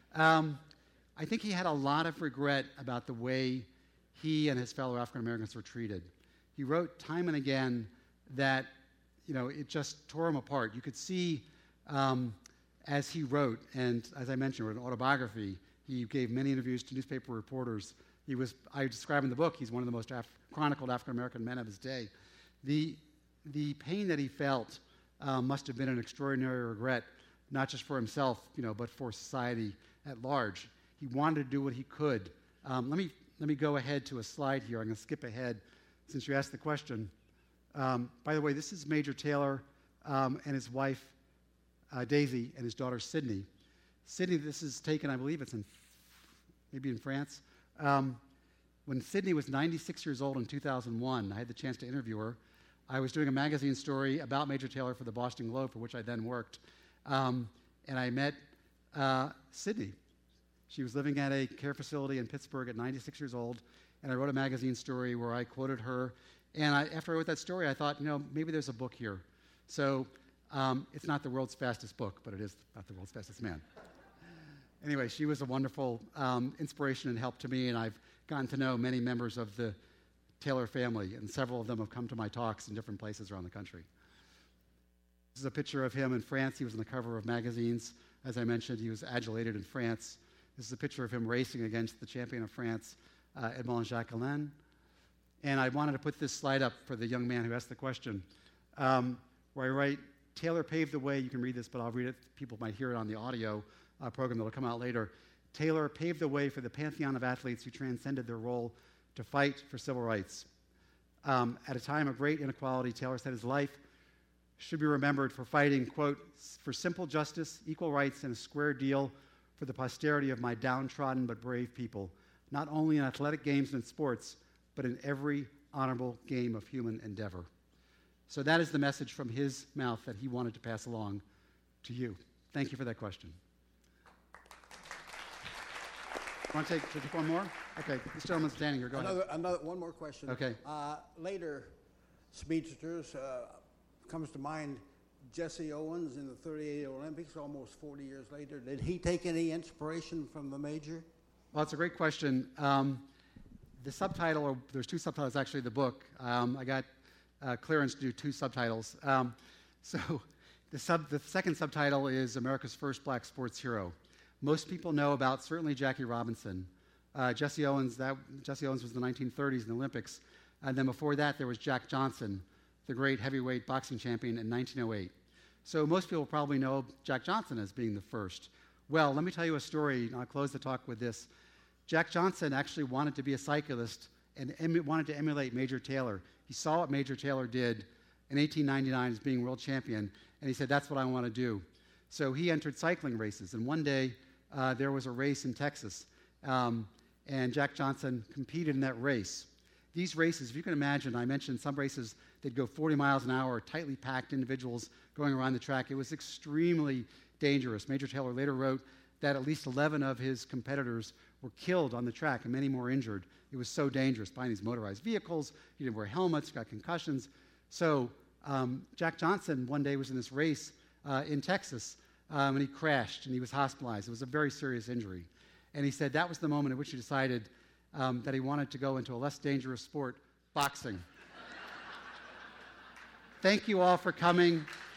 Speaker 4: I think he had a lot of regret about the way he and his fellow African Americans were treated. He wrote time and again that, it just tore him apart. You could see as he wrote, and as I mentioned, wrote an autobiography. He gave many interviews to newspaper reporters. I describe in the book, he's one of the most chronicled African American men of his day. The pain that he felt must have been an extraordinary regret, not just for himself, but for society at large. He wanted to do what he could. Let me go ahead to a slide here. I'm going to skip ahead since you asked the question. By the way, this is Major Taylor and his wife, Daisy, and his daughter, Sydney. Sydney, this is taken, I believe it's maybe in France. When Sydney was 96 years old in 2001, I had the chance to interview her. I was doing a magazine story about Major Taylor for the Boston Globe, for which I then worked. And I met Sydney. She was living at a care facility in Pittsburgh at 96 years old, and I wrote a magazine story where I quoted her. And after I wrote that story, I thought, maybe there's a book here. So it's not the world's fastest book, but it is about the world's fastest man. Anyway, she was a wonderful inspiration and help to me, and I've gotten to know many members of the Taylor family, and several of them have come to my talks in different places around the country. This is a picture of him in France. He was on the cover of magazines. As I mentioned, he was adulated in France. This is a picture of him racing against the champion of France, Edmond Jacquelin. And I wanted to put this slide up for the young man who asked the question, where I write, Taylor paved the way. You can read this, but I'll read it. People might hear it on the audio program that will come out later. Taylor paved the way for the pantheon of athletes who transcended their role to fight for civil rights. At a time of great inequality, Taylor said his life should be remembered for fighting, quote, for simple justice, equal rights, and a square deal for the posterity of my downtrodden but brave people, not only in athletic games and sports, but in every honorable game of human endeavor. So that is the message from his mouth that he wanted to pass along to you. Thank you for that question. Want to take one more? Okay, this gentleman's standing here. Go ahead.
Speaker 7: One more question.
Speaker 4: Okay.
Speaker 7: Later speedsters comes to mind Jesse Owens in the 38 Olympics, almost 40 years later. Did he take any inspiration from the major?
Speaker 4: Well, it's a great question. The subtitle, or there's two subtitles actually of the book. I got clearance to do two subtitles. So the second subtitle is America's First Black Sports Hero. Most people know about certainly Jackie Robinson. Jesse Owens was in the 1930s in the Olympics. And then before that, there was Jack Johnson, the great heavyweight boxing champion in 1908. So most people probably know Jack Johnson as being the first. Well, let me tell you a story, and I'll close the talk with this. Jack Johnson actually wanted to be a cyclist and wanted to emulate Major Taylor. He saw what Major Taylor did in 1899 as being world champion, and he said, that's what I want to do. So he entered cycling races, and one day there was a race in Texas, and Jack Johnson competed in that race. These races, if you can imagine, I mentioned some races, they'd go 40 miles an hour, tightly packed individuals going around the track. It was extremely dangerous. Major Taylor later wrote that at least 11 of his competitors were killed on the track and many more injured. It was so dangerous buying these motorized vehicles. He didn't wear helmets, got concussions. So Jack Johnson one day was in this race in Texas, and he crashed and he was hospitalized. It was a very serious injury. And he said that was the moment at which he decided that he wanted to go into a less dangerous sport, boxing. Thank you all for coming.